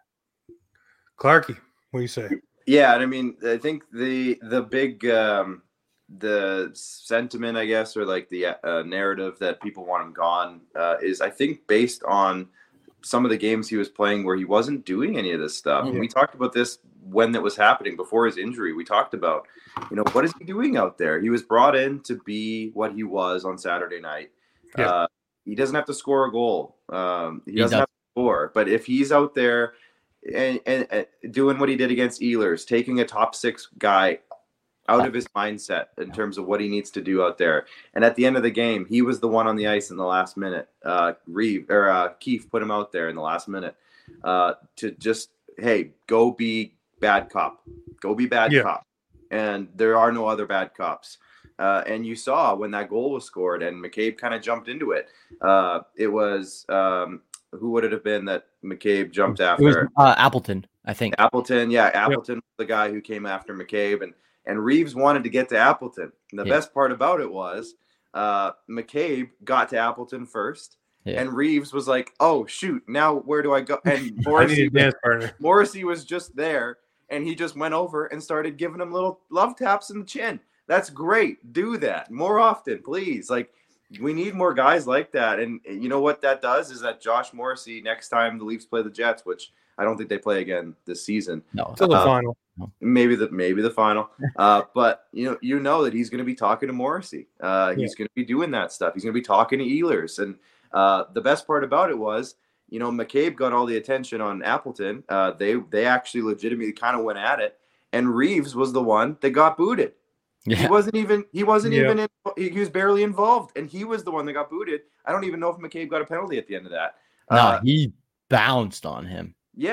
Clarky, what do you say? Yeah, and I mean, I think the the big um, the sentiment, I guess, or like the uh, narrative that people want him gone uh, is, I think, based on some of the games he was playing where he wasn't doing any of this stuff. Mm-hmm. And we talked about this when it was happening before his injury. We talked about, you know, what is he doing out there? He was brought in to be what he was on Saturday night. Yeah. Uh, he doesn't have to score a goal. Um, he, he doesn't does. have to score. But if he's out there and, and, and doing what he did against Ehlers, taking a top six guy out of his mindset in terms of what he needs to do out there. And at the end of the game, he was the one on the ice in the last minute. Uh, Reeve or uh, Keefe put him out there in the last minute uh, to just, hey, go be bad cop. Go be bad yeah. cop. And there are no other bad cops. Uh, and you saw when that goal was scored and McCabe kind of jumped into it. Uh, it was, um, who would it have been that McCabe jumped after? It was, uh, Appleton, I think. Appleton, yeah. Appleton yep. was the guy who came after McCabe. And And Reaves wanted to get to Appleton. And the yeah. best part about it was uh, McCabe got to Appleton first. Yeah. And Reaves was like, oh, shoot, now where do I go? And Morrissey, was, Morrissey was just there. And he just went over and started giving him little love taps in the chin. That's great. Do that more often, please. Like, we need more guys like that. And you know what that does is that Josh Morrissey, next time the Leafs play the Jets, which I don't think they play again this season. No, until the uh, final. Maybe the maybe the final. Uh, but you know, you know that he's going to be talking to Morrissey. Uh, he's yeah. going to be doing that stuff. He's going to be talking to Ehlers. And uh, the best part about it was, you know, McCabe got all the attention on Appleton. Uh, they they actually legitimately kind of went at it, and Reaves was the one that got booted. Yeah. He wasn't even he wasn't yeah. even in, he was barely involved, and he was the one that got booted. I don't even know if McCabe got a penalty at the end of that. No, uh, he bounced on him. Yeah.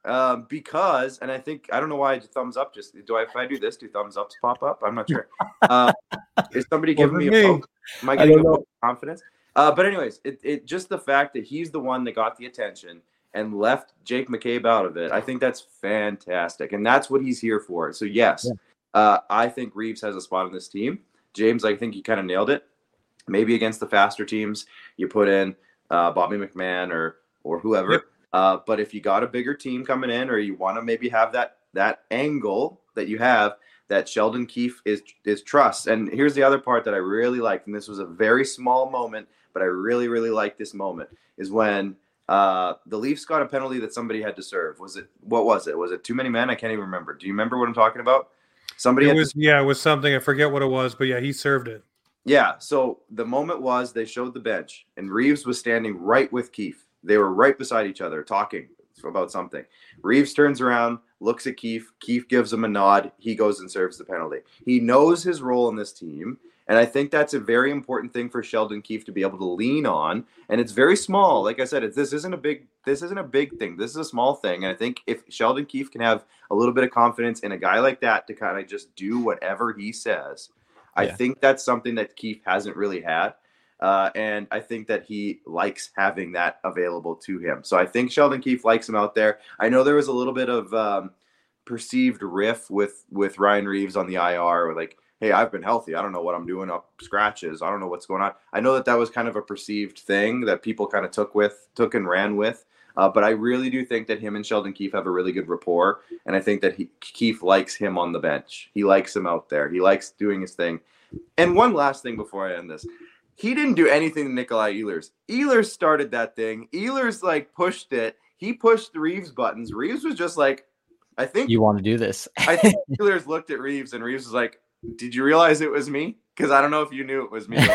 Um, because, and I think, I don't know why I did thumbs up. Just do I, if I do this, do thumbs ups pop up? I'm not sure. Uh, is somebody giving me a me. poke? Am I getting a poke of confidence? Uh, but anyways, it, it just the fact that he's the one that got the attention and left Jake McCabe out of it. I think that's fantastic. And that's what he's here for. So yes, yeah. uh, I think Reeves has a spot on this team. James, I think you kind of nailed it. Maybe against the faster teams, you put in uh, Bobby McMahon or, or whoever. Yep. Uh, but if you got a bigger team coming in, or you want to maybe have that that angle that you have, that Sheldon Keefe is is trust. And here's the other part that I really liked, and this was a very small moment, but I really, really liked this moment, is when uh, the Leafs got a penalty that somebody had to serve. Was it, what was it? Was it too many men? I can't even remember. Do you remember what I'm talking about? Somebody it had was, to- yeah, it was something. I forget what it was, but yeah, he served it. Yeah, so the moment was they showed the bench, and Reeves was standing right with Keefe. They were right beside each other talking about something. Reeves turns around, looks at Keefe. Keefe gives him a nod. He goes and serves the penalty. He knows his role in this team, and I think that's a very important thing for Sheldon Keefe to be able to lean on. And it's very small. Like I said, it's, this isn't a big this isn't a big thing. This is a small thing. And I think if Sheldon Keefe can have a little bit of confidence in a guy like that to kind of just do whatever he says, I yeah. think that's something that Keefe hasn't really had. Uh, and I think that he likes having that available to him. So I think Sheldon Keefe likes him out there. I know there was a little bit of um, perceived riff with, with Ryan Reeves on the I R, like, hey, I've been healthy. I don't know what I'm doing up scratches. I don't know what's going on. I know that that was kind of a perceived thing that people kind of took with, took and ran with. Uh, but I really do think that him and Sheldon Keefe have a really good rapport. And I think that he, Keefe likes him on the bench. He likes him out there. He likes doing his thing. And one last thing before I end this. He didn't do anything to Nikolai Ehlers. Ehlers started that thing. Ehlers, like, pushed it. He pushed the Reeves buttons. Reeves was just like, I think... You want to do this. I think Ehlers looked at Reeves, and Reeves was like, did you realize it was me? Because I don't know if you knew it was me.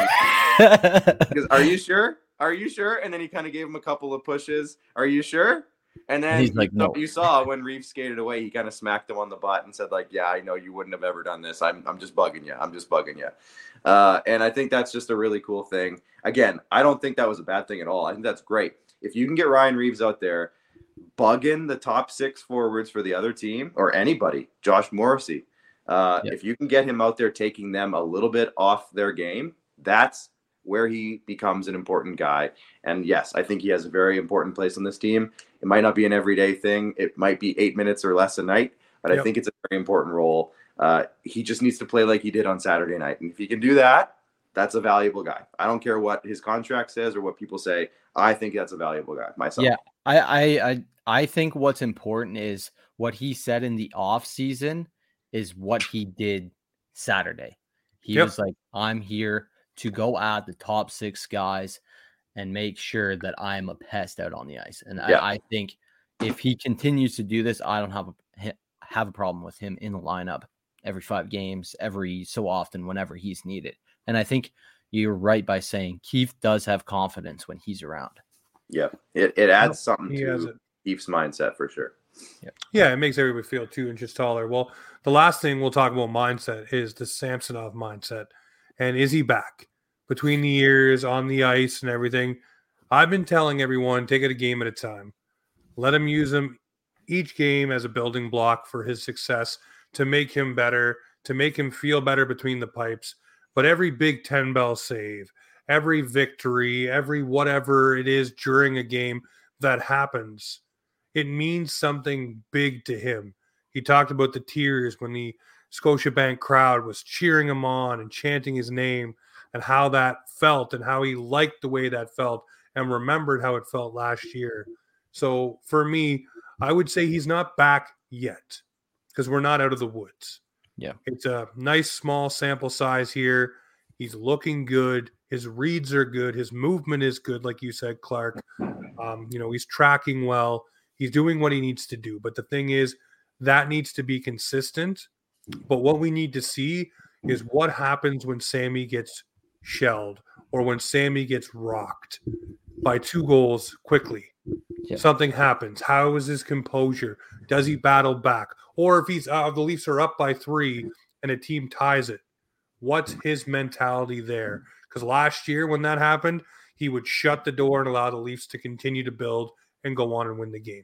Because, are you sure? Are you sure? And then he kind of gave him a couple of pushes. Are you sure? And then he's like, no. You saw when Reeves skated away, he kind of smacked him on the butt and said, like, yeah, I know you wouldn't have ever done this. I'm I'm just bugging you. I'm just bugging you. Uh, and I think that's just a really cool thing. Again, I don't think that was a bad thing at all. I think that's great. If you can get Ryan Reeves out there bugging the top six forwards for the other team, or anybody, Josh Morrissey, uh, yep. if you can get him out there taking them a little bit off their game, that's where he becomes an important guy. And yes, I think he has a very important place on this team. It might not be an everyday thing. It might be eight minutes or less a night, but yep. I think it's a very important role. Uh, he just needs to play like he did on Saturday night. And if he can do that, that's a valuable guy. I don't care what his contract says or what people say. I think that's a valuable guy myself. Yeah, I, I, I, I think what's important is what he said in the off season is what he did Saturday. He yep. was like, I'm here to go at the top six guys and make sure that I'm a pest out on the ice. And yeah. I, I think if he continues to do this, I don't have a have a problem with him in the lineup every five games, every so often, whenever he's needed. And I think you're right by saying Keefe does have confidence when he's around. Yeah, it, it adds something he to Keefe's mindset for sure. Yeah. yeah, it makes everybody feel two inches taller. Well, the last thing we'll talk about mindset is the Samsonov mindset. And is he back between the years, on the ice and everything? I've been telling everyone, take it a game at a time. Let him use him each game as a building block for his success, to make him better, to make him feel better between the pipes. But every Big Ten bell save, every victory, every whatever it is during a game that happens, it means something big to him. He talked about the tears when the Scotiabank crowd was cheering him on and chanting his name, and how that felt and how he liked the way that felt and remembered how it felt last year. So for me, I would say he's not back yet because we're not out of the woods. Yeah. It's a nice small sample size here. He's looking good. His reads are good. His movement is good, like you said, Clark. Um, you know, he's tracking well. He's doing what he needs to do. But the thing is, that needs to be consistent. But what we need to see is what happens when Sammy gets shelled or when Sammy gets rocked by two goals quickly. Yeah. Something happens. How is his composure? Does he battle back? Or if he's uh, the Leafs are up by three and a team ties it, what's his mentality there? Because last year when that happened, he would shut the door and allow the Leafs to continue to build and go on and win the game.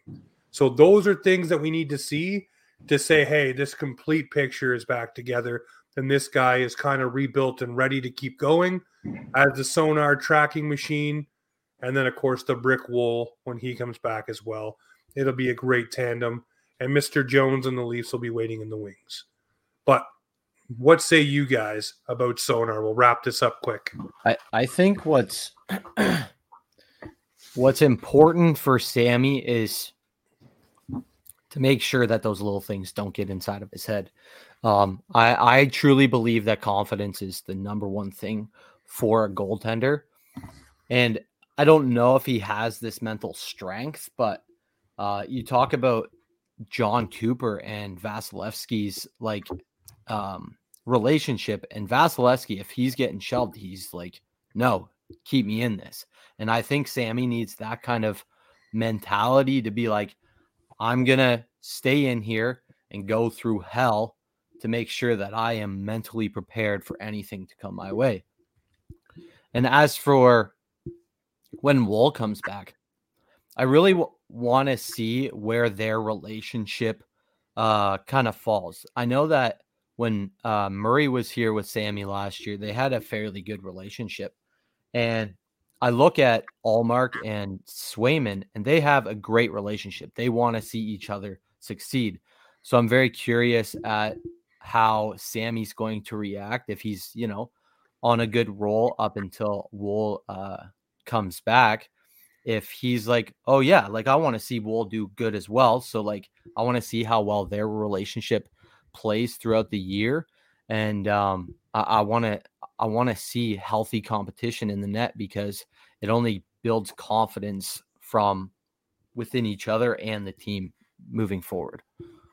So those are things that we need to see to say, hey, this complete picture is back together, and this guy is kind of rebuilt and ready to keep going as the sonar tracking machine. And then, of course, the brick wall when he comes back as well. It'll be a great tandem. And Mister Jones and the Leafs will be waiting in the wings. But what say you guys about sonar? We'll wrap this up quick. I, I think what's what's important for Sammy is to make sure that those little things don't get inside of his head. Um, I, I truly believe that confidence is the number one thing for a goaltender. And I don't know if he has this mental strength, but uh, you talk about John Cooper and Vasilevsky's like um, relationship, and Vasilevsky, if he's getting shoved, he's like, no, keep me in this. And I think Sammy needs that kind of mentality to be like, I'm going to stay in here and go through hell to make sure that I am mentally prepared for anything to come my way. And as for when Woll comes back, I really w- want to see where their relationship uh, kind of falls. I know that when uh, Murray was here with Sammy last year, they had a fairly good relationship. And I look at Allmark and Swayman, and they have a great relationship. They want to see each other succeed. So I'm very curious at how Sammy's going to react if he's, you know, on a good roll up until Woll uh, comes back. If he's like, oh yeah, like I want to see Woll do good as well. So like, I want to see how well their relationship plays throughout the year. And um, I want to, I want to see healthy competition in the net, because it only builds confidence from within each other and the team moving forward.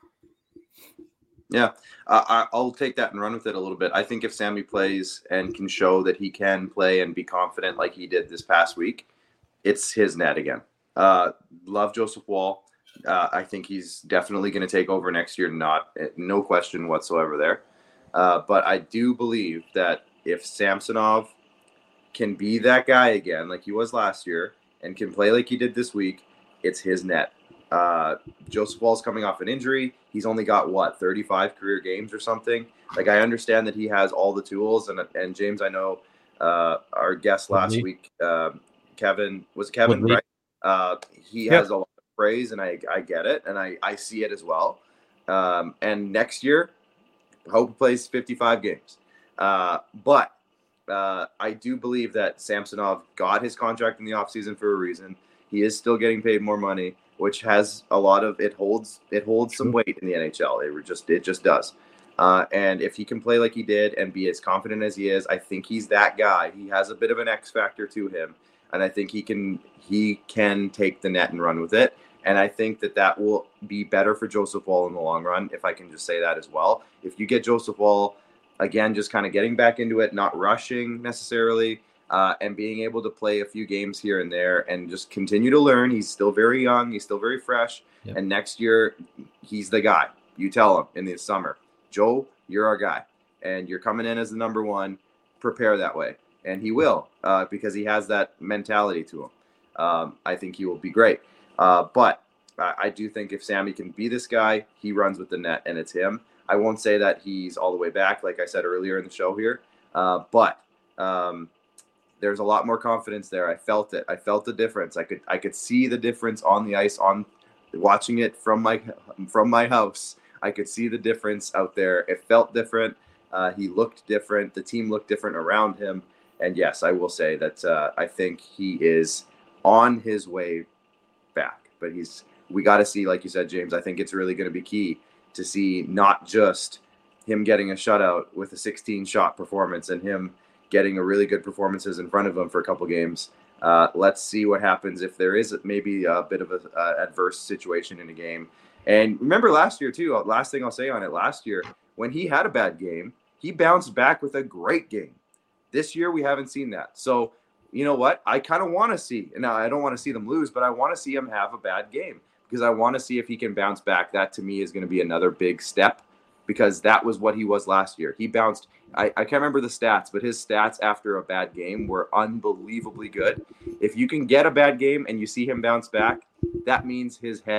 Yeah, uh, I'll take that and run with it a little bit. I think if Sammy plays and can show that he can play and be confident like he did this past week, it's his net again. Uh, love Joseph Woll. Uh, I think he's definitely going to take over next year. Not no question whatsoever there. Uh, but I do believe that if Samsonov can be that guy again, like he was last year, and can play like he did this week, it's his net. Uh, Joseph Woll's coming off an injury. He's only got, what, thirty-five career games or something? Like, I understand that he has all the tools. And, and James, I know uh, our guest last Woodley. week, uh, Kevin, was it Kevin, Woodley. right? Uh, he Yep. has a lot of praise, and I, I get it, and I, I see it as well. Um, and next year, hope he plays fifty-five games. Uh, but uh, I do believe that Samsonov got his contract in the offseason for a reason. He is still getting paid more money, which has a lot of it holds it holds some weight in the N H L. It just it just does. Uh, and if he can play like he did and be as confident as he is, I think he's that guy. He has a bit of an X factor to him, and I think he can he can take the net and run with it. And I think that that will be better for Joseph Woll in the long run, if I can just say that as well. If you get Joseph Woll, again, just kind of getting back into it, not rushing necessarily, uh, and being able to play a few games here and there and just continue to learn. He's still very young. He's still very fresh. Yep. And next year, he's the guy. You tell him in the summer, Joe, you're our guy. And you're coming in as the number one. Prepare that way. And he will, uh, because he has that mentality to him. Um, I think he will be great. Uh, but uh, I do think if Sammy can be this guy, he runs with the net, and it's him. I won't say that he's all the way back, like I said earlier in the show here, uh, but um, there's a lot more confidence there. I felt it. I felt the difference. I could I could see the difference on the ice. On watching it from my from my house, I could see the difference out there. It felt different. Uh, he looked different. The team looked different around him. And yes, I will say that uh, I think he is on his way back, but he's we got to see, like you said, James. I think it's really going to be key to see not just him getting a shutout with a sixteen shot performance and him getting a really good performances in front of him for a couple games. Uh, let's see what happens if there is maybe a bit of a uh, adverse situation in a game. And remember last year too. Last thing I'll say on it: last year when he had a bad game, he bounced back with a great game. This year we haven't seen that. So. You know what? I kind of want to see, and now I don't want to see them lose, but I want to see him have a bad game because I want to see if he can bounce back. That to me is going to be another big step because that was what he was last year. He bounced. I, I can't remember the stats, but his stats after a bad game were unbelievably good. If you can get a bad game and you see him bounce back, that means his head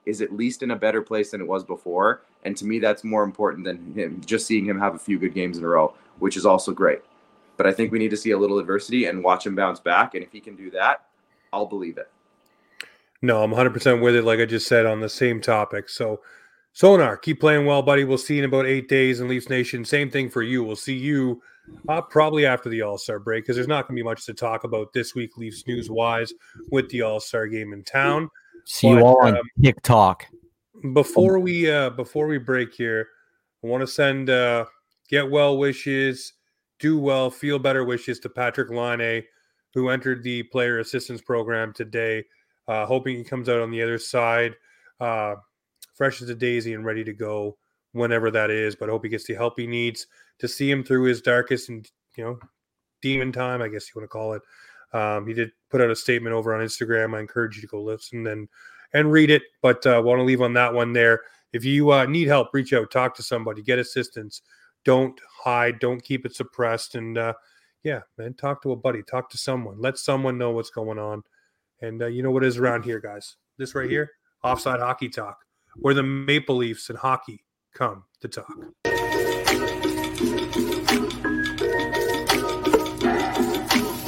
is at least in a better place than it was before. And to me, that's more important than him just seeing him have a few good games in a row, which is also great. But I think we need to see a little adversity and watch him bounce back. And if he can do that, I'll believe it. No, I'm one hundred percent with it, like I just said, on the same topic. So, Sonar, keep playing well, buddy. We'll see you in about eight days in Leafs Nation. Same thing for you. We'll see you uh, probably after the All-Star break, because there's not going to be much to talk about this week, Leafs news-wise, with the All-Star game in town. See but, you all on um, TikTok. Before we uh, before we break here, I want to send uh, get well wishes, do well, feel better wishes to Patrick Laine, who entered the player assistance program today. Uh, hoping he comes out on the other side, uh, fresh as a daisy and ready to go whenever that is. But I hope he gets the help he needs to see him through his darkest and, you know, demon time, I guess you want to call it. Um, he did put out a statement over on Instagram. I encourage you to go listen and and read it. But I uh, want to leave on that one there. If you uh, need help, reach out, talk to somebody, get assistance. Don't hide. Don't keep it suppressed. And, uh, yeah, man, talk to a buddy. Talk to someone. Let someone know what's going on. And uh, you know what is around here, guys? This right here, Offside Hockey Talk, where the Maple Leafs and hockey come to talk.